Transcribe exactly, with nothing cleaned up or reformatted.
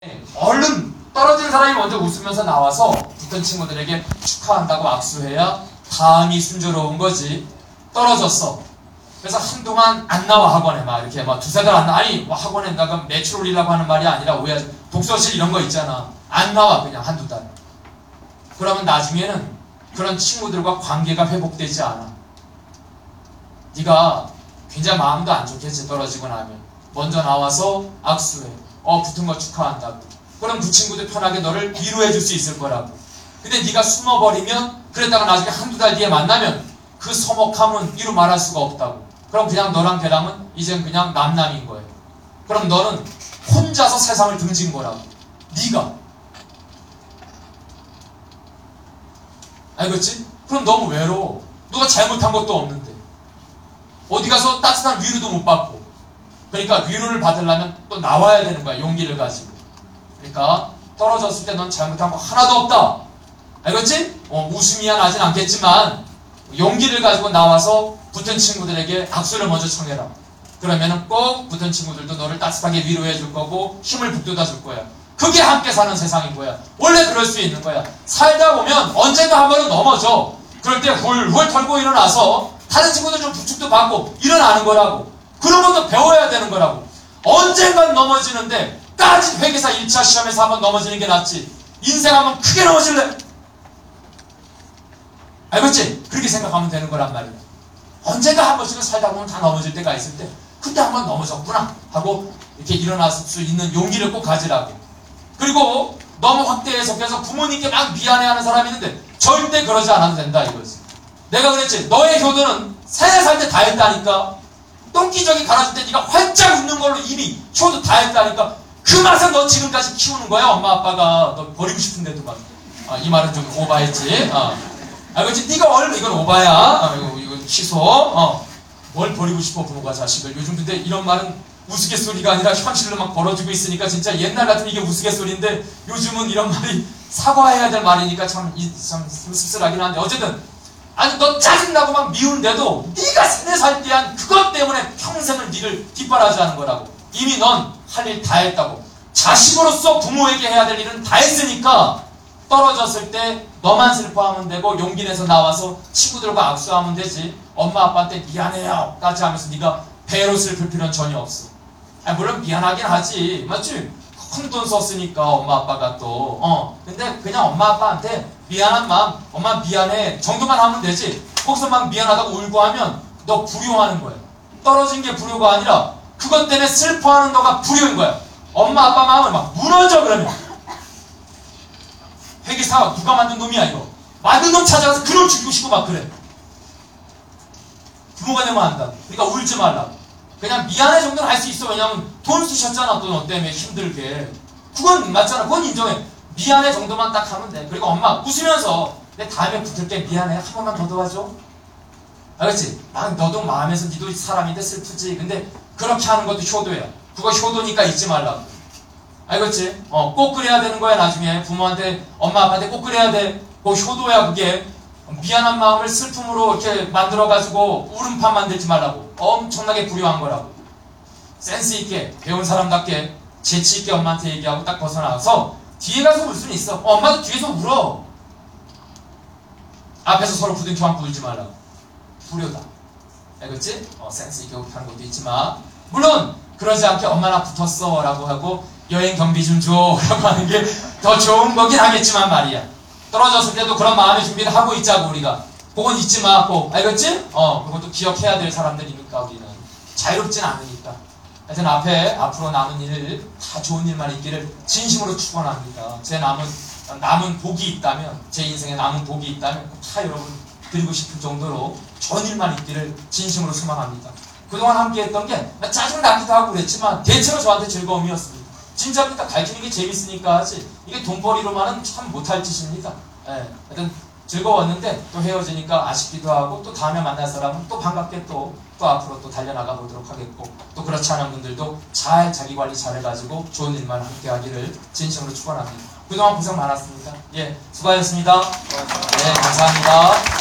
얼른 떨어진 사람이 먼저 웃으면서 나와서 붙은 친구들에게 축하한다고 악수해야 다음이 순조로운 거지. 떨어졌어. 그래서 한동안 안 나와 학원에 막 이렇게 막 두세 달 안 나와. 아니 뭐 학원에 나가 매출 올리려고 하는 말이 아니라 오해하지. 독서실 이런 거 있잖아. 안 나와 그냥 한두 달. 그러면 나중에는 그런 친구들과 관계가 회복되지 않아. 네가 굉장히 마음도 안 좋겠지. 떨어지고 나면 먼저 나와서 악수해. 어 붙은 거 축하한다고. 그럼 그 친구들 편하게 너를 위로해 줄 수 있을 거라고. 근데 네가 숨어버리면 그랬다가 나중에 한두 달 뒤에 만나면 그 서먹함은 이루 말할 수가 없다고. 그럼 그냥 너랑 걔랑은 이젠 그냥 남남인 거예요. 그럼 너는 혼자서 세상을 등진 거라고. 네가. 알겠지? 그럼 너무 외로워. 누가 잘못한 것도 없는데. 어디 가서 따뜻한 위로도 못 받고. 그러니까 위로를 받으려면 또 나와야 되는 거야. 용기를 가지고. 그러니까 떨어졌을 때 넌 잘못한 거 하나도 없다. 알겠지? 어, 웃음이야 나진 않겠지만 용기를 가지고 나와서 붙은 친구들에게 악수를 먼저 청해라. 그러면은 꼭 붙은 친구들도 너를 따뜻하게 위로해 줄 거고 힘을 북돋아 줄 거야. 그게 함께 사는 세상인 거야. 원래 그럴 수 있는 거야. 살다 보면 언젠가 한 번은 넘어져. 그럴 때 훌훌 털고 일어나서 다른 친구들 좀 부축도 받고 일어나는 거라고. 그런 것도 배워야 되는 거라고. 언젠간 넘어지는데 까지 회계사 일 차 시험에서 한번 넘어지는 게 낫지. 인생 한번 크게 넘어질래? 알겠지? 그렇게 생각하면 되는 거란 말이야. 언젠가 한 번씩은 살다 보면 다 넘어질 때가 있을 때 그때 한번 넘어졌구나 하고 이렇게 일어날 수 있는 용기를 꼭 가지라고. 그리고 너무 확대 해석해서 부모님께 막 미안해하는 사람이 있는데 절대 그러지 않아도 된다 이거지. 내가 그랬지. 너의 효도는 세 살 때 다 했다니까. 똥기저귀 갈아줄 때 네가 활짝 웃는 걸로 이미 효도 다 했다니까. 그 맛에 너 지금까지 키우는 거야. 엄마 아빠가 너 버리고 싶은데도 막. 아, 이 말은 좀 오바했지. 아. 알겠지? 네가 얼마 이건 오바야. 아, 이거, 이건 취소. 어. 뭘 버리고 싶어 부모가 자식을. 요즘 근데 이런 말은 우스갯소리가 아니라 현실로 막 벌어지고 있으니까 진짜 옛날 같으면 이게 우스갯소리인데 요즘은 이런 말이 사과해야 될 말이니까 참, 이, 참 씁쓸하긴 한데 어쨌든 아니 너 짜증나고 막 미운데도 네가 세네 살 때 한 그것 때문에 평생을 니를 뒷바라지하는 거라고. 이미 넌 할 일 다 했다고. 자식으로서 부모에게 해야 될 일은 다 했으니까 떨어졌을 때 너만 슬퍼하면 되고 용기 내서 나와서 친구들과 악수하면 되지. 엄마 아빠한테 미안해요 까지 하면서 네가 배로 슬플 필요는 전혀 없어. 아니, 물론 미안하긴 하지. 맞지? 큰 돈 썼으니까 엄마 아빠가 또 어 근데 그냥 엄마 아빠한테 미안한 마음 엄마 미안해 정도만 하면 되지. 거기서 막 미안하다고 울고 하면 너 불효하는 거야. 떨어진 게 불효가 아니라 그것 때문에 슬퍼하는 너가 불효인 거야. 엄마 아빠 마음을 막 무너져. 그러면 회계사 누가 만든 놈이야 이거. 만든 놈 찾아가서 그놈 죽이고 싶고 막 그래. 부모가 되면 안다. 그러니까 울지 말라고. 그냥 미안해 정도는 할 수 있어. 왜냐면 돈 쓰셨잖아. 또 너 때문에 힘들게. 그건 맞잖아. 그건 인정해. 미안해 정도만 딱 하면 돼. 그리고 엄마 웃으면서 내 다음에 붙을게 미안해 한 번만 더 도와줘. 알겠지? 아, 너도 마음에서 니도 사람인데 슬프지. 근데 그렇게 하는 것도 효도야. 그거 효도니까 잊지 말라고. 알겠지? 어, 꼭 그래야 되는 거야. 나중에 부모한테 엄마 아빠한테 꼭 그래야 돼. 그 효도야 그게. 미안한 마음을 슬픔으로 이렇게 만들어가지고 울음판 만들지 말라고. 엄청나게 불효한 거라고. 센스 있게 배운 사람답게 재치 있게 엄마한테 얘기하고 딱 벗어나서 뒤에 가서 울 수는 있어. 어, 엄마도 뒤에서 울어. 앞에서 서로 부둥켜 안고 울지 말라고. 불효다. 알겠지? 어, 센스 있게 하는 것도 있지만 물론 그러지 않게 엄마 나 붙었어 라고 하고 여행 경비 좀 줘 라고 하는 게 더 좋은 거긴 하겠지만 말이야. 떨어졌을 때도 그런 마음의 준비를 하고 있자고 우리가. 그건 잊지 마. 꼭. 알겠지? 어, 그것도 기억해야 될 사람들이니까 우리는. 자유롭진 않으니까. 하여튼 앞에 앞으로 남은 일 다 좋은 일만 있기를 진심으로 축원합니다. 제 남은 남은 복이 있다면 제 인생에 남은 복이 있다면 다 여러분 드리고 싶은 정도로 좋은 일만 있기를 진심으로 소망합니다. 그동안 함께 했던 게 짜증나기도 하고 그랬지만 대체로 저한테 즐거움이었습니다. 진짜입니다. 가르치는 게 재밌으니까 하지. 이게 돈벌이로만은 참 못할 짓입니다. 예, 하여튼 즐거웠는데 또 헤어지니까 아쉽기도 하고 또 다음에 만날 사람은 또 반갑게 또, 또 앞으로 또 달려나가 보도록 하겠고 또 그렇지 않은 분들도 잘 자기관리 잘해가지고 좋은 일만 함께 하기를 진심으로 축원합니다. 그동안 고생 많았습니다. 예, 수고하셨습니다. 네, 감사합니다.